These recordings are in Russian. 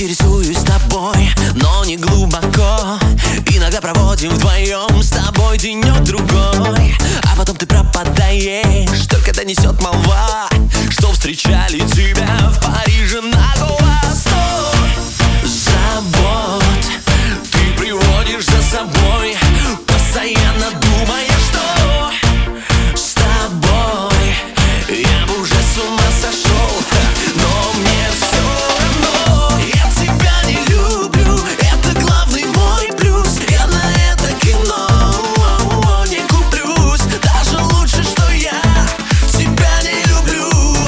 Интересуюсь тобой, но не глубоко. Иногда проводим вдвоем с тобой денек-другой, а потом ты пропадаешь, только донесет молва, что встречали тебя в Париже на глаз. Забот ты приводишь за собой, постоянно думая, что с тобой я бы уже с ума сошел. Но мне все равно, я тебя не люблю, это главный мой плюс. Я на это кино не куплюсь, даже лучше, что я тебя не люблю.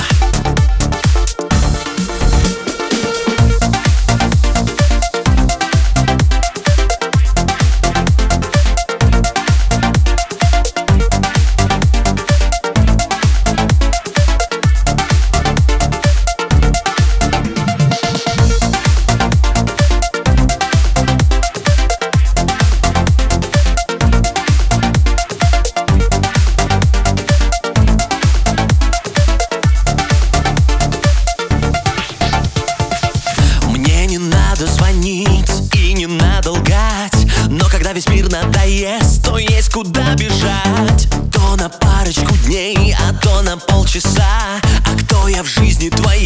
Звонить и не надо лгать, но когда весь мир надоест, то есть куда бежать. То на парочку дней, а то на полчаса. А кто я в жизни твоей?